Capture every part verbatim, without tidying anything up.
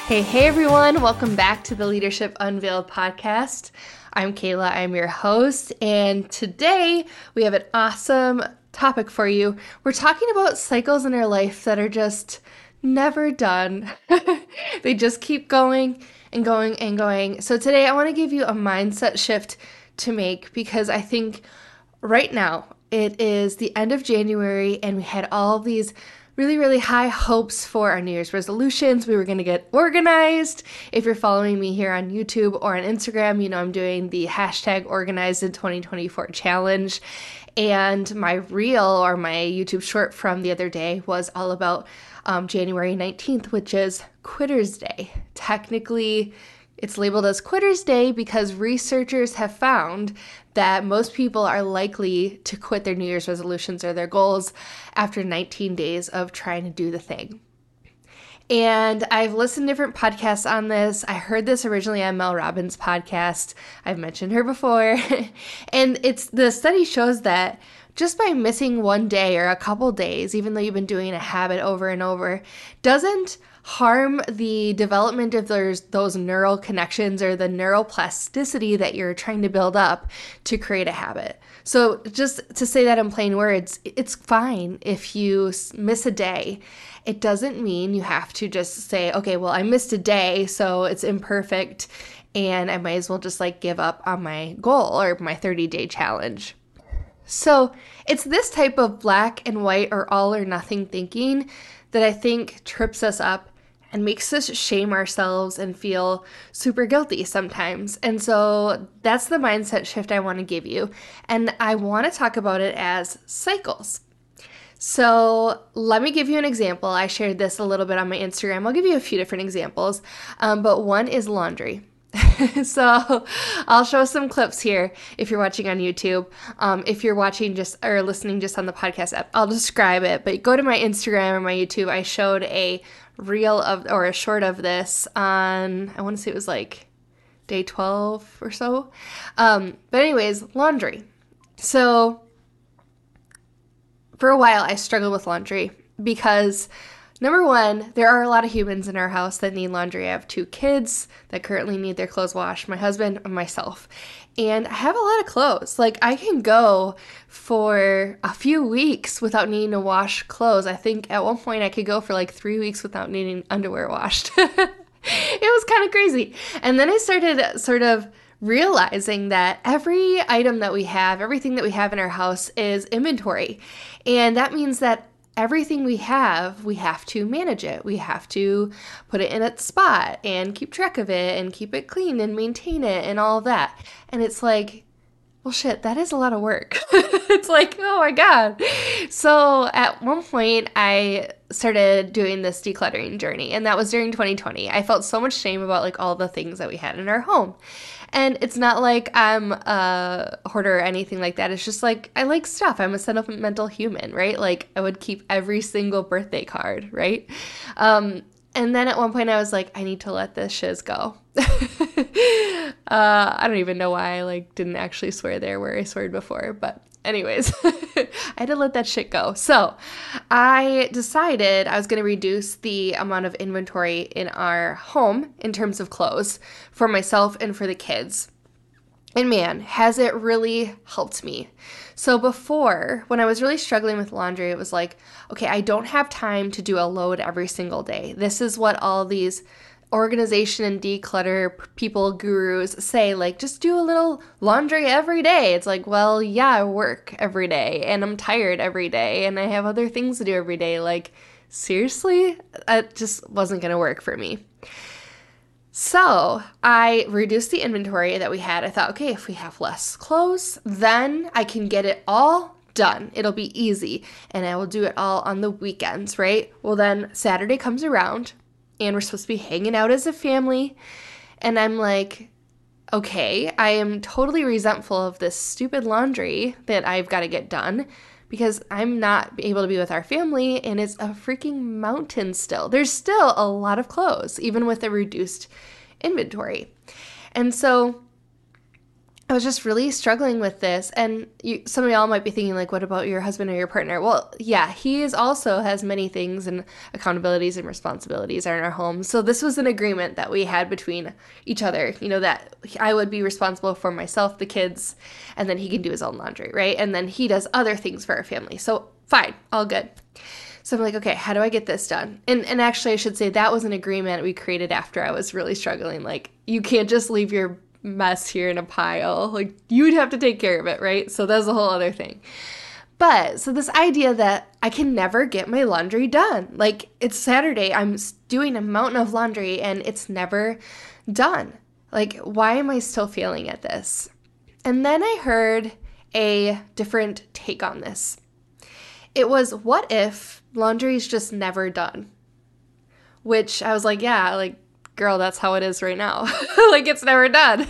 Hey, hey everyone, welcome back to the Leadership Unveiled podcast. I'm Kayla, I'm your host, and today we have an awesome topic for you. We're talking about cycles in our life that are just never done. They just keep going and going and going. So today I want to give you a mindset shift to make because I think right now it is the end of January and we had all these really, really high hopes for our New Year's resolutions. We were going to get organized. If you're following me here on YouTube or on Instagram, you know I'm doing the hashtag organized in twenty twenty-four challenge. And my reel or my YouTube short from the other day was all about um, January nineteenth, which is Quitter's Day. Technically, it's labeled as Quitter's Day because researchers have found that most people are likely to quit their New Year's resolutions or their goals after nineteen days of trying to do the thing. And I've listened to different podcasts on this. I heard this originally on Mel Robbins' podcast. I've mentioned her before. And it's the study shows that just by missing one day or a couple days, even though you've been doing a habit over and over, doesn't harm the development of those, those neural connections or the neuroplasticity that you're trying to build up to create a habit. So just to say that in plain words, it's fine if you miss a day. It doesn't mean you have to just say, okay, well, I missed a day, so it's imperfect, and I might as well just like give up on my goal or my thirty-day challenge. So it's this type of black and white or all or nothing thinking that I think trips us up and makes us shame ourselves and feel super guilty sometimes. And so that's the mindset shift I want to give you. And I want to talk about it as cycles. So let me give you an example. I shared this a little bit on my Instagram. I'll give you a few different examples, um, but one is laundry. So I'll show some clips here if you're watching on YouTube. Um, if you're watching just or listening just on the podcast app, I'll describe it. But go to my Instagram or my YouTube. I showed a reel of or a short of this on, I want to say it was like day twelve or so. Um, but anyways, laundry. So for a while, I struggled with laundry because number one, there are a lot of humans in our house that need laundry. I have two kids that currently need their clothes washed, my husband and myself. And I have a lot of clothes. Like I can go for a few weeks without needing to wash clothes. I think at one point I could go for like three weeks without needing underwear washed. It was kind of crazy. And then I started sort of realizing that every item that we have, everything that we have in our house is inventory. And that means that everything we have, we have to manage it. We have to put it in its spot and keep track of it and keep it clean and maintain it and all of that. And it's like, well, shit, that is a lot of work. It's like, oh my God. So at one point, I started doing this decluttering journey, and that was during twenty twenty. I felt so much shame about like all the things that we had in our home. And it's not like I'm a hoarder or anything like that. It's just like, I like stuff. I'm a sentimental human, right? Like I would keep every single birthday card, right? Um, and then at one point I was like, I need to let this shiz go. uh, I don't even know why I like didn't actually swear there where I swore before, but anyways, I had to let that shit go. So I decided I was going to reduce the amount of inventory in our home in terms of clothes for myself and for the kids. And man, has it really helped me. So before, when I was really struggling with laundry, it was like, okay, I don't have time to do a load every single day. This is what all these organization and declutter people, gurus say, like, just do a little laundry every day. It's like, well, yeah, I work every day and I'm tired every day and I have other things to do every day. Like, seriously? It just wasn't going to work for me. So I reduced the inventory that we had. I thought, okay, if we have less clothes, then I can get it all done. It'll be easy and I will do it all on the weekends, right? Well, then Saturday comes around and we're supposed to be hanging out as a family. And I'm like, okay, I am totally resentful of this stupid laundry that I've got to get done because I'm not able to be with our family and it's a freaking mountain still. There's still a lot of clothes, even with a reduced inventory. And so I was just really struggling with this. And you, some of y'all might be thinking, like, what about your husband or your partner? Well, yeah, he is also has many things and accountabilities and responsibilities in our home. So this was an agreement that we had between each other, you know, that I would be responsible for myself, the kids, and then he can do his own laundry, right? And then he does other things for our family. So fine, all good. So I'm like, okay, how do I get this done? And and actually, I should say that was an agreement we created after I was really struggling. Like, you can't just leave your mess here in a pile. Like, you'd have to take care of it, right? So that's a whole other thing. But so this idea that I can never get my laundry done. Like, it's Saturday, I'm doing a mountain of laundry and it's never done. Like, why am I still failing at this? And then I heard a different take on this. It was, what if laundry's just never done? Which I was like, yeah, like, girl, that's how it is right now. Like, it's never done.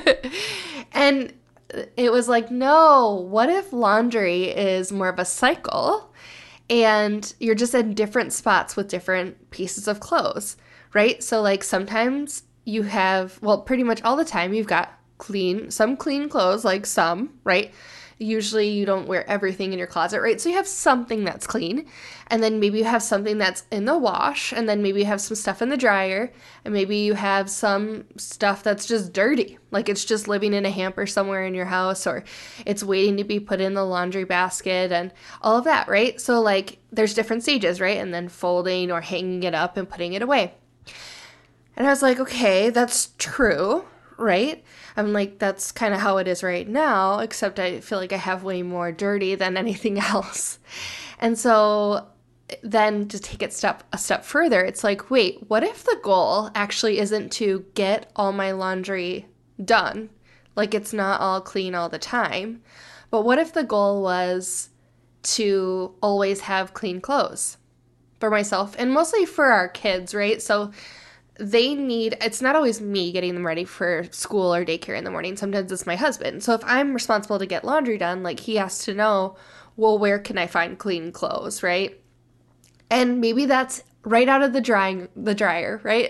And it was like, no, what if laundry is more of a cycle and you're just in different spots with different pieces of clothes, right? So like sometimes you have, well, pretty much all the time you've got clean, some clean clothes, like some, right? Usually you don't wear everything in your closet, right? So you have something that's clean, and then maybe you have something that's in the wash, and then maybe you have some stuff in the dryer, and maybe you have some stuff that's just dirty, like it's just living in a hamper somewhere in your house, or it's waiting to be put in the laundry basket and all of that, right? So like there's different stages, right? And then folding or hanging it up and putting it away. And I was like, okay, that's true, right? I'm like, that's kind of how it is right now, except I feel like I have way more dirty than anything else. And so then to take it step a step further, it's like, wait, what if the goal actually isn't to get all my laundry done? Like, it's not all clean all the time. But what if the goal was to always have clean clothes for myself and mostly for our kids, right? So they need, it's not always me getting them ready for school or daycare in the morning. Sometimes it's my husband. So if I'm responsible to get laundry done, like, he has to know, well, where can I find clean clothes, right? And maybe that's right out of the drying, the dryer, right?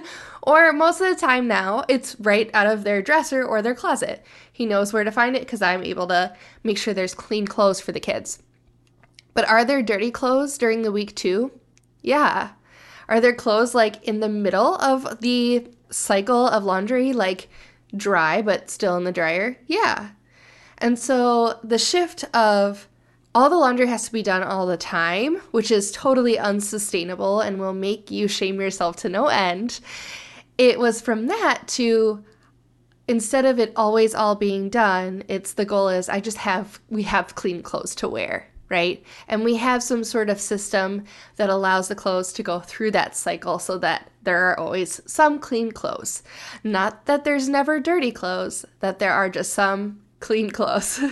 Or most of the time now, it's right out of their dresser or their closet. He knows where to find it because I'm able to make sure there's clean clothes for the kids. But are there dirty clothes during the week too? Yeah. Are there clothes like in the middle of the cycle of laundry, like dry but still in the dryer? Yeah. And so the shift of all the laundry has to be done all the time, which is totally unsustainable and will make you shame yourself to no end. It was from that to, instead of it always all being done, it's the goal is I just have, we have clean clothes to wear. Right? And we have some sort of system that allows the clothes to go through that cycle so that there are always some clean clothes. Not that there's never dirty clothes, that there are just some clean clothes.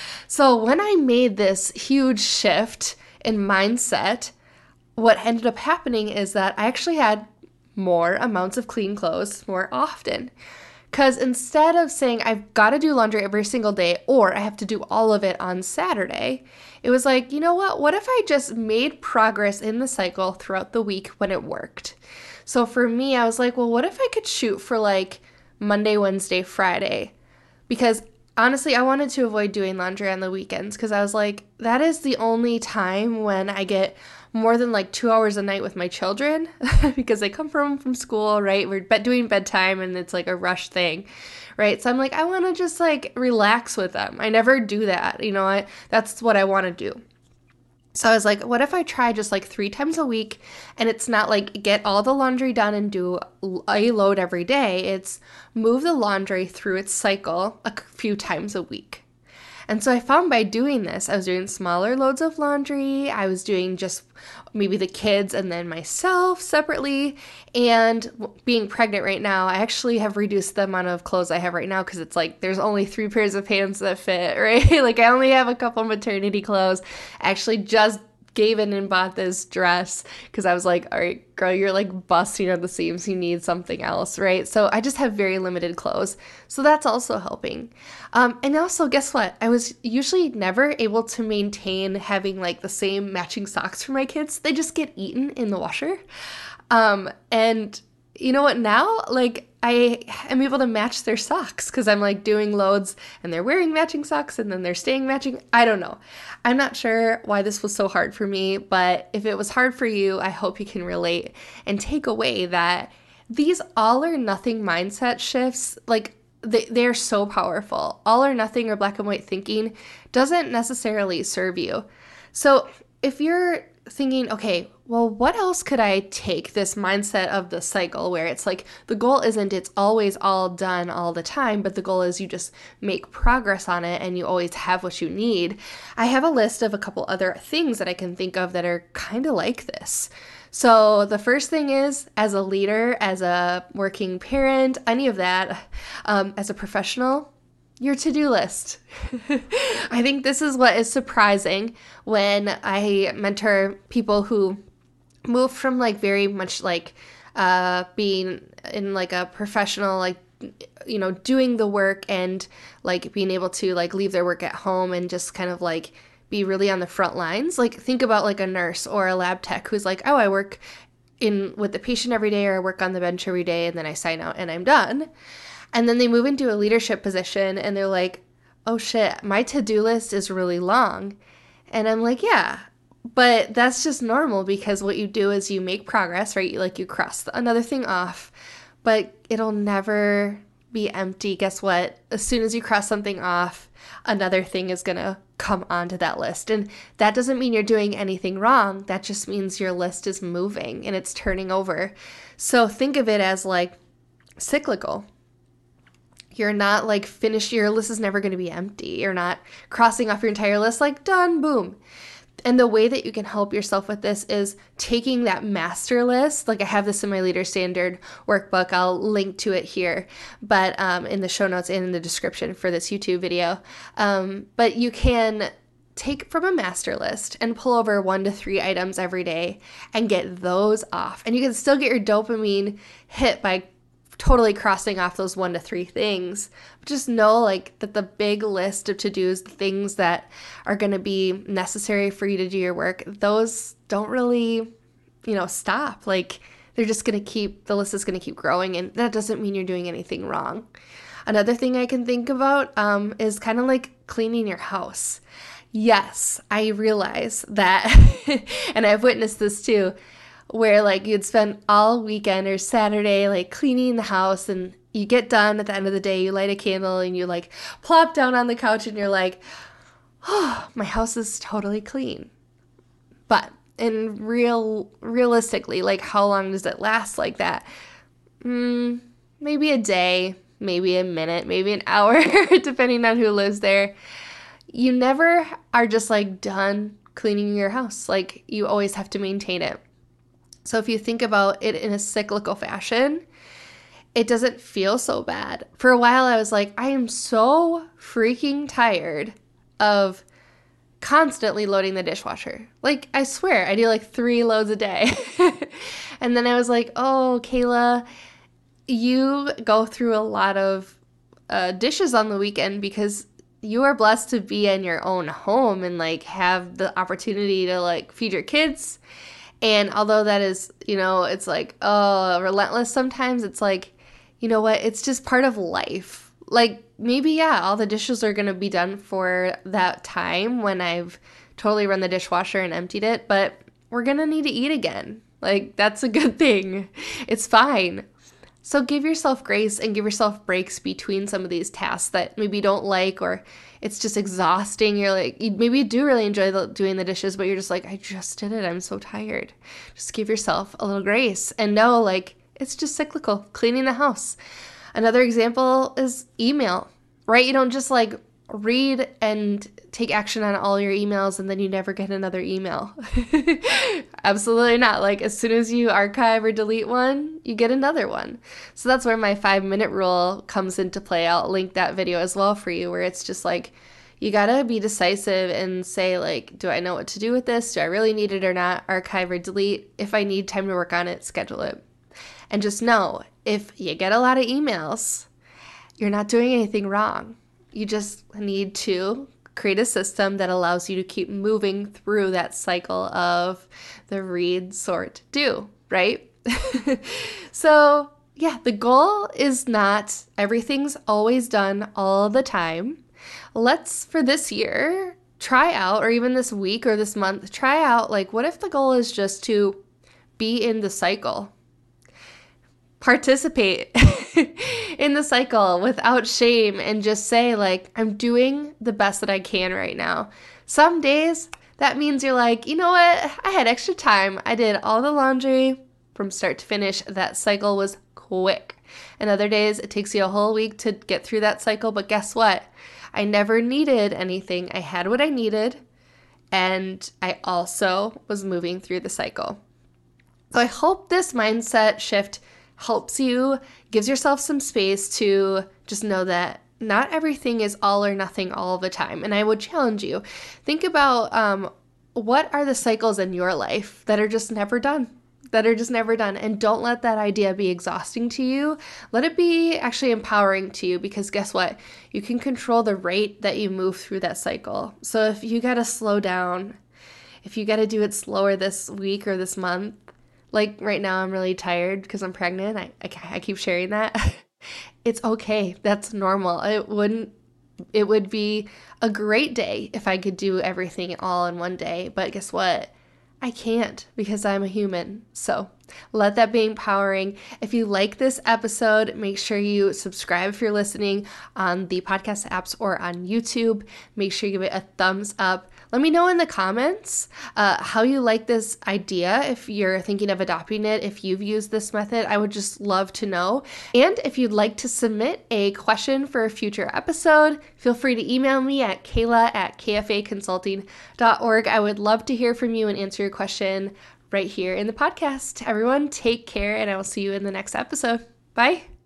So when I made this huge shift in mindset, what ended up happening is that I actually had more amounts of clean clothes more often. Because instead of saying I've got to do laundry every single day or I have to do all of it on Saturday, it was like, you know what? What if I just made progress in the cycle throughout the week when it worked? So for me, I was like, well, what if I could shoot for like Monday, Wednesday, Friday? Because honestly, I wanted to avoid doing laundry on the weekends because I was like, that is the only time when I get more than like two hours a night with my children because they come from from school, right? We're be- doing bedtime and it's like a rush thing, right? So I'm like, I want to just like relax with them. I never do that, you know. I that's what I want to do. So I was like, what if I try just like three times a week and it's not like get all the laundry done and do a load every day. It's move the laundry through its cycle a few times a week. And so I found by doing this, I was doing smaller loads of laundry. I was doing just maybe the kids and then myself separately. And being pregnant right now, I actually have reduced the amount of clothes I have right now because it's like there's only three pairs of pants that fit, right? Like I only have a couple maternity clothes. I actually just gave in and bought this dress because I was like, all right, girl, you're like busting at the seams. You need something else, right? So I just have very limited clothes. So that's also helping. Um, and also, guess what? I was usually never able to maintain having like the same matching socks for my kids. They just get eaten in the washer. Um, and you know what now? Like I am able to match their socks because I'm like doing loads and they're wearing matching socks and then they're staying matching. I don't know. I'm not sure why this was so hard for me, but if it was hard for you, I hope you can relate and take away that these all or nothing mindset shifts, like they, they're so powerful. All or nothing or black and white thinking doesn't necessarily serve you. So if you're thinking, okay, well, what else could I take this mindset of the cycle where it's like the goal isn't it's always all done all the time, but the goal is you just make progress on it and you always have what you need. I have a list of a couple other things that I can think of that are kind of like this. So the first thing is, as a leader, as a working parent, any of that, um, as a professional, your to-do list. I think this is what is surprising when I mentor people who move from like very much like uh, being in like a professional, like, you know, doing the work and like being able to like leave their work at home and just kind of like be really on the front lines. Like think about like a nurse or a lab tech who's like, oh, I work in with the patient every day or I work on the bench every day and then I sign out and I'm done. And then they move into a leadership position and they're like, oh shit, my to-do list is really long. And I'm like, yeah, but that's just normal because what you do is you make progress, right? You like you cross another thing off, but it'll never be empty. Guess what? As soon as you cross something off, another thing is going to come onto that list. And that doesn't mean you're doing anything wrong. That just means your list is moving and it's turning over. So think of it as like cyclical. You're not like finished. Your list is never going to be empty. You're not crossing off your entire list like done, boom. And the way that you can help yourself with this is taking that master list. Like I have this in my Leader Standard workbook. I'll link to it here, but um, in the show notes and in the description for this YouTube video. Um, but you can take from a master list and pull over one to three items every day and get those off. And you can still get your dopamine hit by totally crossing off those one to three things. But just know like that the big list of to-dos, the things that are going to be necessary for you to do your work, those don't really, you know, stop. Like they're just going to keep, the list is going to keep growing, and that doesn't mean you're doing anything wrong. Another thing I can think about um, is kind of like cleaning your house. Yes, I realize that, and I've witnessed this too, where like you'd spend all weekend or Saturday like cleaning the house, and you get done at the end of the day, you light a candle and you like plop down on the couch and you're like, oh, my house is totally clean. But in real, realistically, like how long does it last like that? Mm, maybe a day, maybe a minute, maybe an hour, depending on who lives there. You never are just like done cleaning your house. Like you always have to maintain it. So if you think about it in a cyclical fashion, it doesn't feel so bad. For a while, I was like, I am so freaking tired of constantly loading the dishwasher. Like, I swear, I do like three loads a day. And then I was like, oh, Kayla, you go through a lot of uh, dishes on the weekend because you are blessed to be in your own home and like have the opportunity to like feed your kids. And although that is, you know, it's like, oh, relentless sometimes, it's like, you know what, it's just part of life. Like, maybe, yeah, all the dishes are going to be done for that time when I've totally run the dishwasher and emptied it, but we're going to need to eat again. Like, that's a good thing. It's fine. So give yourself grace and give yourself breaks between some of these tasks that maybe you don't like, or it's just exhausting. You're like, you, maybe you do really enjoy the, doing the dishes, but you're just like, I just did it. I'm so tired. Just give yourself a little grace and know like it's just cyclical. Cleaning the house. Another example is email, right? You don't just like read and take action on all your emails and then you never get another email. Absolutely not. Like as soon as you archive or delete one, you get another one. So that's where my five minute rule comes into play. I'll link that video as well for you, where it's just like, you gotta be decisive and say like, do I know what to do with this? Do I really need it or not? Archive or delete. If I need time to work on it, schedule it. And just know, if you get a lot of emails, you're not doing anything wrong. You just need to create a system that allows you to keep moving through that cycle of the read, sort, do, right? So yeah, the goal is not everything's always done all the time. Let's, for this year, try out, or even this week or this month, try out, like, what if the goal is just to be in the cycle? Participate in the cycle without shame and just say, like, I'm doing the best that I can right now. Some days that means you're like, you know what? I had extra time. I did all the laundry from start to finish. That cycle was quick. And other days it takes you a whole week to get through that cycle. But guess what? I never needed anything. I had what I needed. And I also was moving through the cycle. So I hope this mindset shift helps you, gives yourself some space to just know that not everything is all or nothing all the time. And I would challenge you, think about um, what are the cycles in your life that are just never done, that are just never done. And don't let that idea be exhausting to you. Let it be actually empowering to you, because guess what? You can control the rate that you move through that cycle. So if you got to slow down, if you got to do it slower this week or this month, like right now I'm really tired because I'm pregnant. I, I, I keep sharing that. It's okay. That's normal. It wouldn't, it would be a great day if I could do everything all in one day. But guess what? I can't, because I'm a human. So let that be empowering. If you like this episode, make sure you subscribe if you're listening on the podcast apps or on YouTube. Make sure you give it a thumbs up. Let me know in the comments uh, how you like this idea, if you're thinking of adopting it, if you've used this method. I would just love to know. And if you'd like to submit a question for a future episode, feel free to email me at kayla at k f a consulting dot org. I would love to hear from you and answer your question right here in the podcast. Everyone, take care, and I will see you in the next episode. Bye.